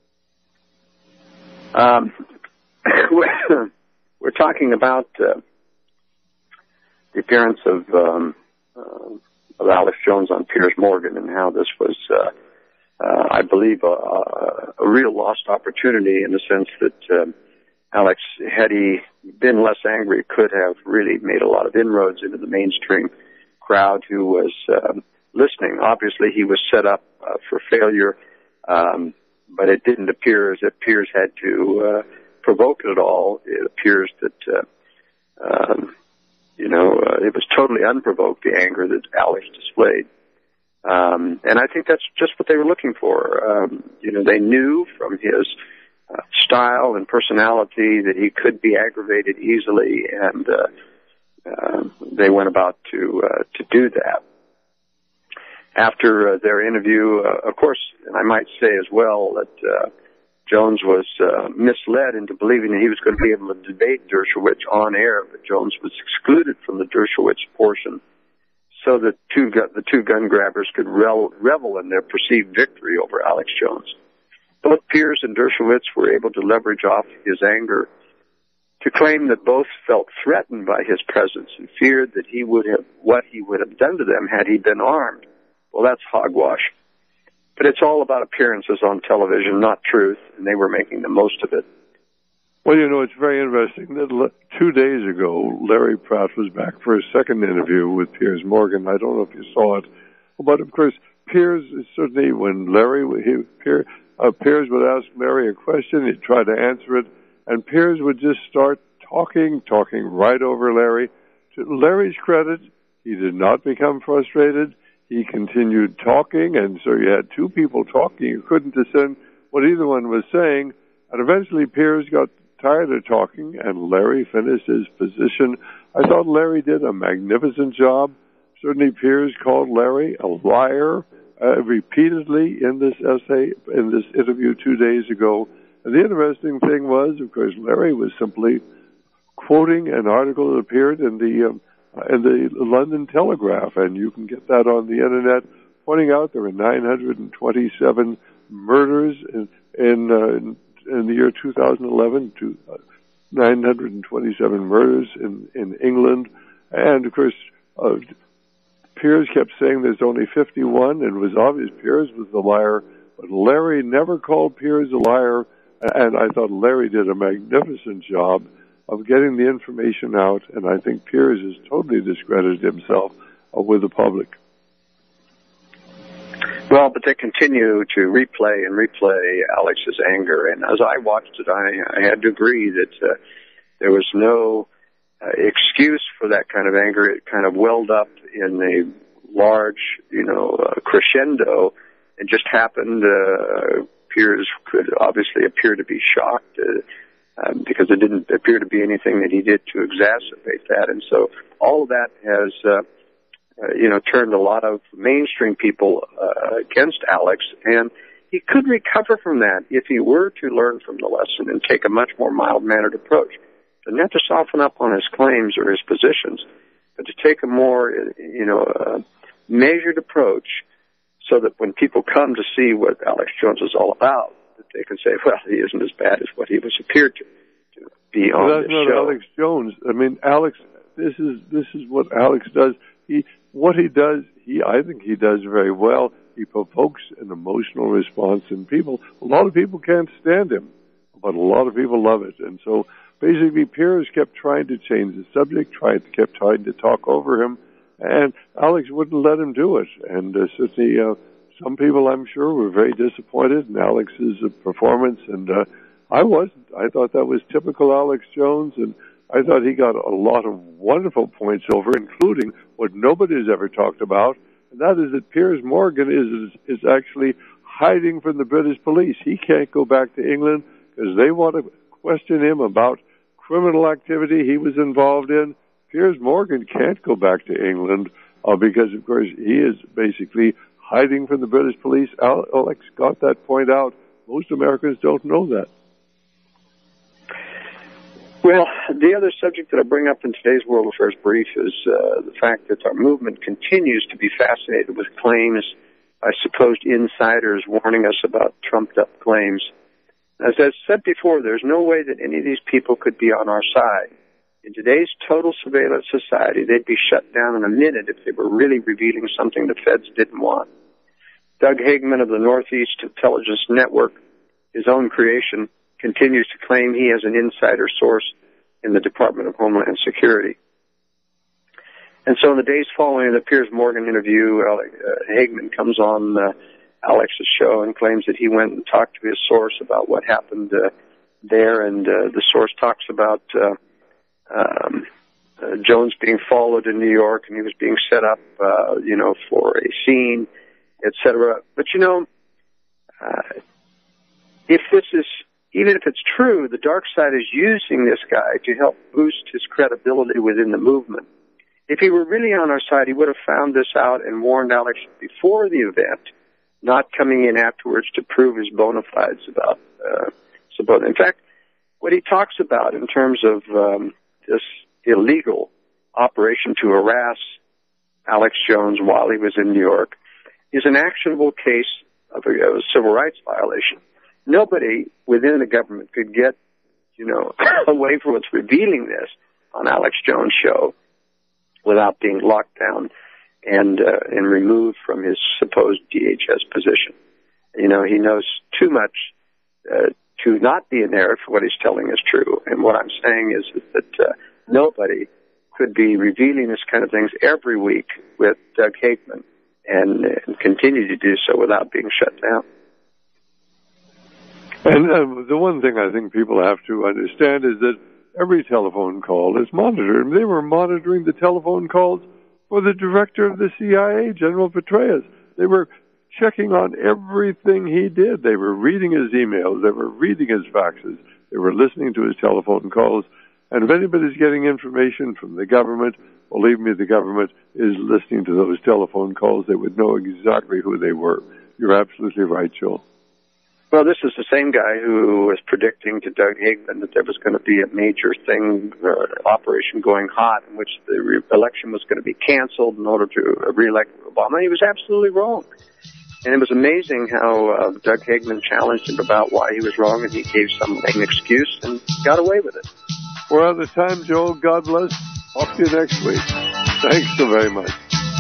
Um, we're, we're talking about uh, the appearance of, um, uh, of Alex Jones on Piers Morgan and how this was, uh, uh, I believe, a, a real lost opportunity in the sense that um, Alex, had he been less angry, could have really made a lot of inroads into the mainstream crowd who was um, listening. Obviously, he was set up uh, for failure, um, but it didn't appear as if Piers had to uh, provoke it at all. It appears that, uh, um, you know, uh, it was totally unprovoked, the anger that Alex displayed. Um, and I think that's just what they were looking for. Um, you know, they knew from his uh, style and personality that he could be aggravated easily, and uh, uh, they went about to uh, to do that. After uh, their interview, uh, of course, and I might say as well that uh, Jones was uh, misled into believing that he was going to be able to debate Dershowitz on air, but Jones was excluded from the Dershowitz portion so that two gu- the two gun grabbers could revel, revel in their perceived victory over Alex Jones. Both Piers and Dershowitz were able to leverage off his anger to claim that both felt threatened by his presence and feared that he would have what he would have done to them had he been armed. Well, that's hogwash. But it's all about appearances on television, not truth, and they were making the most of it. Well, you know, it's very interesting that l- two days ago, Larry Pratt was back for his second interview with Piers Morgan. I don't know if you saw it. But, of course, Piers, certainly when Larry, he, Piers, uh, Piers would ask Larry a question, he'd try to answer it, and Piers would just start talking, talking right over Larry. To Larry's credit, he did not become frustrated. He continued talking, and so you had two people talking. You couldn't discern what either one was saying. And eventually Piers got tired of talking, and Larry finished his position. I thought Larry did a magnificent job. Certainly Piers called Larry a liar uh, repeatedly in this essay, in this interview two days ago. And the interesting thing was, of course, Larry was simply quoting an article that appeared in the um, in the London Telegraph, and you can get that on the internet, pointing out there were nine hundred twenty-seven murders in in, uh, in, in the year two thousand eleven, to uh, nine hundred twenty-seven murders in, in England, and of course, uh, Piers kept saying there's only fifty-one, and it was obvious Piers was the liar, but Larry never called Piers a liar, and I thought Larry did a magnificent job of getting the information out, and I think Piers has totally discredited himself uh, with the public. Well, but they continue to replay and replay Alex's anger, and as I watched it, I, I had to agree that uh, there was no uh, excuse for that kind of anger. It kind of welled up in a large, you know, uh, crescendo. It just happened. Uh, Piers could obviously appear to be shocked, uh, Um, because it didn't appear to be anything that he did to exacerbate that. And so all of that has, uh, uh, you know, turned a lot of mainstream people uh, against Alex, and he could recover from that if he were to learn from the lesson and take a much more mild-mannered approach. Doesn't have to soften up on his claims or his positions, but to take a more, you know, uh, measured approach so that when people come to see what Alex Jones is all about, that they can say, well, he isn't as bad as what he was appeared to. be on well, that's this not show. Alex Jones. I mean, Alex. This is this is what Alex does. He what he does. He I think he does very well. He provokes an emotional response in people. A lot of people can't stand him, but a lot of people love it. And so basically, Piers kept trying to change the subject, tried kept trying to talk over him, and Alex wouldn't let him do it. And uh, certainly, uh, some people, I'm sure, were very disappointed in Alex's uh, performance, and uh, I wasn't. I thought that was typical Alex Jones, and I thought he got a lot of wonderful points over, including what nobody has ever talked about, and that is that Piers Morgan is, is, is actually hiding from the British police. He can't go back to England because they want to question him about criminal activity he was involved in. Piers Morgan can't go back to England uh, because, of course, he is basically hiding from the British police. Alex got that point out. Most Americans don't know that. Well, the other subject that I bring up in today's World Affairs Brief is uh, the fact that our movement continues to be fascinated with claims by supposed insiders warning us about trumped-up claims. As I said before, there's no way that any of these people could be on our side. In today's total surveillance society, they'd be shut down in a minute if they were really revealing something the feds didn't want. Doug Hagman of the Northeast Intelligence Network, his own creation, continues to claim he has an insider source in the Department of Homeland Security. And so in the days following the Piers Morgan interview, uh, Hagman comes on uh, Alex's show and claims that he went and talked to his source about what happened uh, there, and uh, the source talks about uh, um, uh, Jones being followed in New York, and he was being set up, uh, you know, for a scene, et cetera. But, you know, uh, if this is Even if it's true, the dark side is using this guy to help boost his credibility within the movement. If he were really on our side, he would have found this out and warned Alex before the event, not coming in afterwards to prove his bona fides about uh, Sabota. In fact, what he talks about in terms of um, this illegal operation to harass Alex Jones while he was in New York is an actionable case of a, of a civil rights violation. Nobody within the government could get, you know, away from what's revealing this on Alex Jones' show without being locked down and uh, and removed from his supposed D H S position. You know, he knows too much uh, to not be in there if what he's telling is true. And what I'm saying is, is that uh, nobody could be revealing this kind of things every week with Doug Hagman and, and continue to do so without being shut down. And uh, the one thing I think people have to understand is that every telephone call is monitored. They were monitoring the telephone calls for the director of the C I A, General Petraeus. They were checking on everything he did. They were reading his emails. They were reading his faxes. They were listening to his telephone calls. And if anybody's getting information from the government, believe me, the government is listening to those telephone calls. They would know exactly who they were. You're absolutely right, Joel. Well, this is the same guy who was predicting to Doug Hagman that there was going to be a major thing, uh, operation going hot, in which the re- election was going to be canceled in order to re-elect Obama. He was absolutely wrong. And it was amazing how uh, Doug Hagman challenged him about why he was wrong, and he gave some lame excuse and got away with it. We're out of time, Joel. God bless. Talk to you next week. Thanks so very much.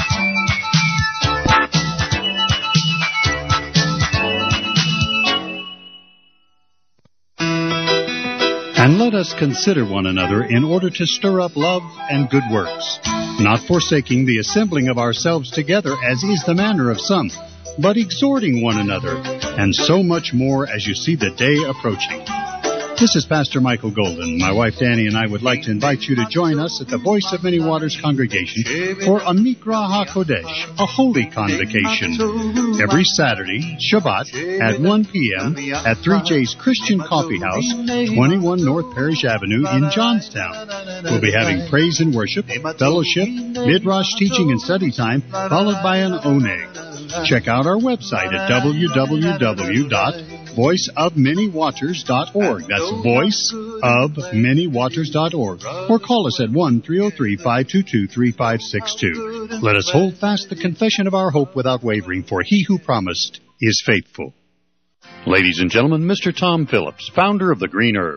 And let us consider one another in order to stir up love and good works, not forsaking the assembling of ourselves together, as is the manner of some, but exhorting one another, and so much more as you see the day approaching. This is Pastor Michael Golden. My wife Danny and I would like to invite you to join us at the Voice of Many Waters congregation for a Mikra HaKodesh, a holy convocation, every Saturday, Shabbat, at one p.m. at three J's Christian Coffee House, twenty-one North Parish Avenue in Johnstown. We'll be having praise and worship, fellowship, midrash teaching and study time, followed by an oneg. Check out our website at w w w dot voice of many waters dot org. That's voice of many waters dot org. Or call us at one three oh three, five two two, three five six two. Let us hold fast the confession of our hope without wavering, for he who promised is faithful. Ladies and gentlemen, Mister Tom Phillips, founder of The Green Herb.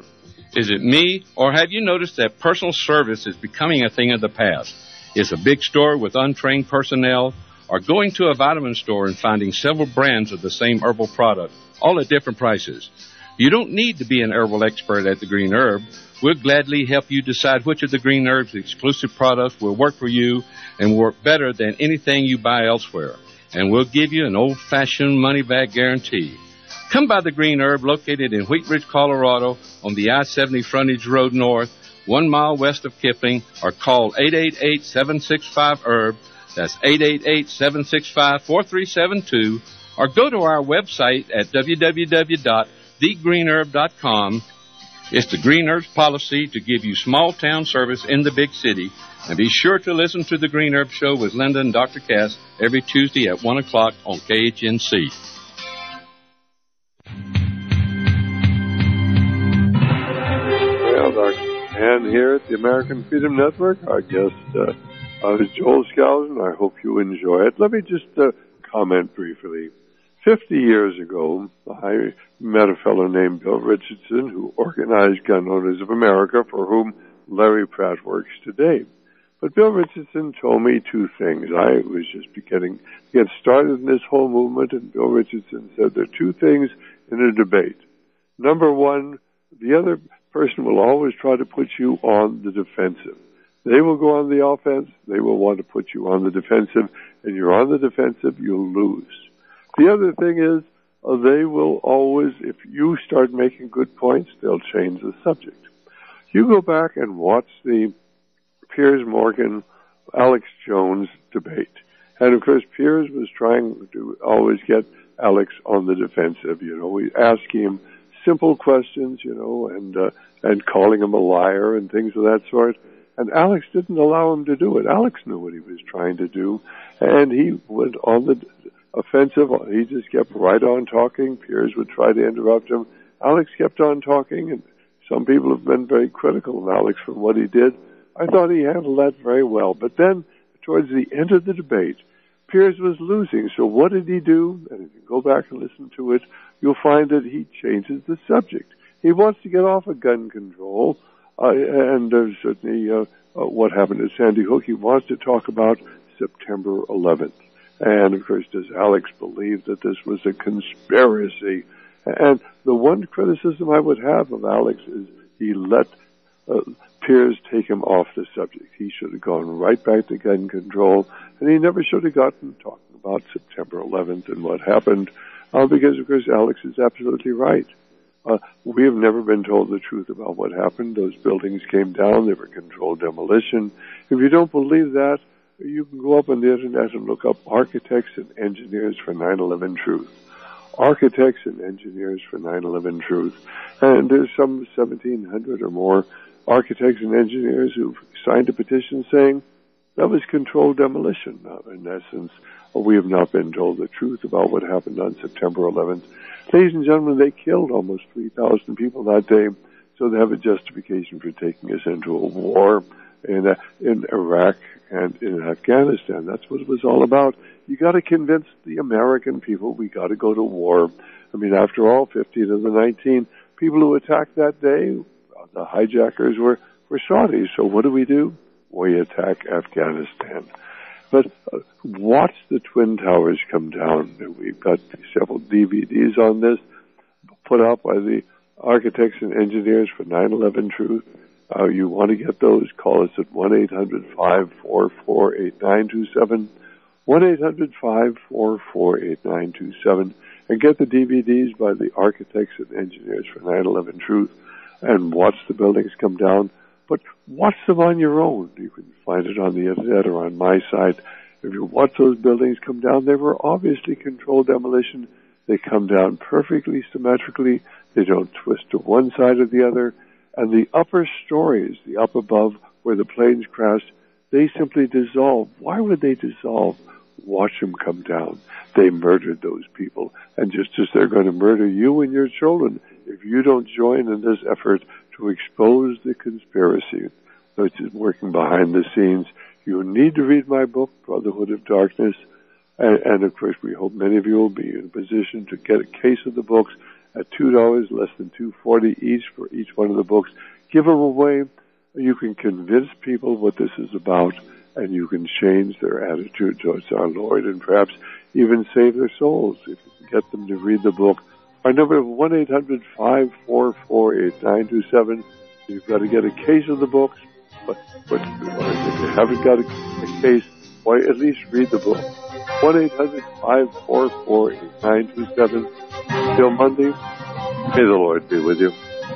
Is it me, or have you noticed that personal service is becoming a thing of the past? Is a big store with untrained personnel, or going to a vitamin store and finding several brands of the same herbal product, all at different prices? You don't need to be an herbal expert at the Green Herb. We'll gladly help you decide which of the Green Herb's exclusive products will work for you and work better than anything you buy elsewhere. And we'll give you an old-fashioned money-back guarantee. Come by the Green Herb, located in Wheat Ridge, Colorado, on the I seventy Frontage Road North, one mile west of Kipling, or call eight eight eight, seven six five, herb. That's eight eight eight, seven six five, four three seven two, or go to our website at w w w dot the green herb dot com. It's the Green Herb's policy to give you small-town service in the big city. And be sure to listen to the Green Herb Show with Linda and Doctor Cass every Tuesday at one o'clock on K H N C. Well, Doctor And here at the American Freedom Network, our guest uh, uh, is Joel Skousen. I hope you enjoy it. Let me just uh, comment briefly. Fifty years ago, I met a fellow named Bill Richardson who organized Gun Owners of America, for whom Larry Pratt works today. But Bill Richardson told me two things. I was just beginning to get started in this whole movement, and Bill Richardson said there are two things in a debate. Number one, the other person will always try to put you on the defensive. They will go on the offense. They will want to put you on the defensive, and you're on the defensive, you'll lose. The other thing is, uh, they will always, if you start making good points, they'll change the subject. You go back and watch the Piers Morgan, Alex Jones debate. And of course, Piers was trying to always get Alex on the defensive. You know, we ask him simple questions, you know, and, uh, and calling him a liar and things of that sort. And Alex didn't allow him to do it. Alex knew what he was trying to do, and he went on the offensive. He just kept right on talking. Piers would try to interrupt him. Alex kept on talking, and some people have been very critical of Alex for what he did. I thought he handled that very well. But then, towards the end of the debate, Piers was losing. So what did he do? And if you go back and listen to it, you'll find that he changes the subject. He wants to get off of gun control, uh, and there's certainly uh, uh, what happened at Sandy Hook. He wants to talk about September eleventh. And, of course, does Alex believe that this was a conspiracy? And the one criticism I would have of Alex is he let uh, Piers take him off the subject. He should have gone right back to gun control, and he never should have gotten talking about September eleventh and what happened, uh, because, of course, Alex is absolutely right. Uh, we have never been told the truth about what happened. Those buildings came down. They were controlled demolition. If you don't believe that, you can go up on the internet and look up Architects and Engineers for nine eleven Truth. Architects and Engineers for nine eleven Truth. And there's some seventeen hundred or more architects and engineers who've signed a petition saying that was controlled demolition. Now, in essence, we have not been told the truth about what happened on September eleventh. Ladies and gentlemen, they killed almost three thousand people that day, so they have a justification for taking us into a war in, uh, in Iraq and in Afghanistan. That's what it was all about. You got to convince the American people we got to go to war. I mean, after all, fifteen of the nineteen people who attacked that day, the hijackers were, were Saudis. So what do we do? We attack Afghanistan. But uh, watch the Twin Towers come down. We've got several D V Ds on this, put out by the Architects and Engineers for nine eleven Truth. Uh, you want to get those, call us at one eight hundred, five four four, eight nine two seven, one eight hundred, five four four, eight nine two seven, and get the D V Ds by the Architects and Engineers for nine eleven Truth, and watch the buildings come down. But watch them on your own. You can find it on the internet or on my site. If you watch those buildings come down, they were obviously controlled demolition. They come down perfectly symmetrically. They don't twist to one side or the other. And the upper stories, the up above where the planes crashed, they simply dissolve. Why would they dissolve? Watch them come down. They murdered those people. And just as they're going to murder you and your children, if you don't join in this effort to expose the conspiracy which is working behind the scenes, you need to read my book, Brotherhood of Darkness. And, and of course, we hope many of you will be in a position to get a case of the books at two dollars, less than two forty each for each one of the books. Give them away. You can convince people what this is about, and you can change their attitude towards our Lord and perhaps even save their souls if you can get them to read the book. Our number is one eight hundred, five four four, eight nine two seven. You've got to get a case of the books, but, but if you haven't got a, a case, why at least read the book. one eight hundred, five four four, eight nine two seven. Till Monday, may the Lord be with you.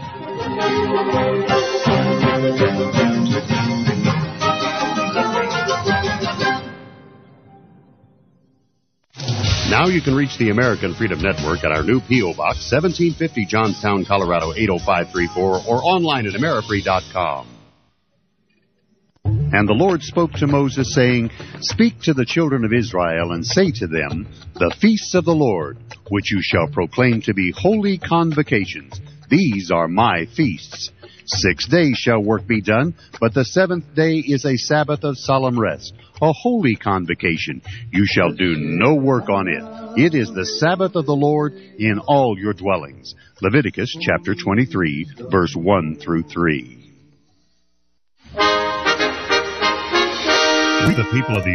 Now you can reach the American Freedom Network at our new P O. Box, seventeen fifty Johnstown, Colorado, eight oh five three four, or online at amerifree dot com. And the Lord spoke to Moses, saying, Speak to the children of Israel, and say to them, The feasts of the Lord, which you shall proclaim to be holy convocations. These are my feasts. Six days shall work be done, but the seventh day is a Sabbath of solemn rest, a holy convocation. You shall do no work on it. It is the Sabbath of the Lord in all your dwellings. Leviticus chapter twenty-three, verse one through three. We, the people of the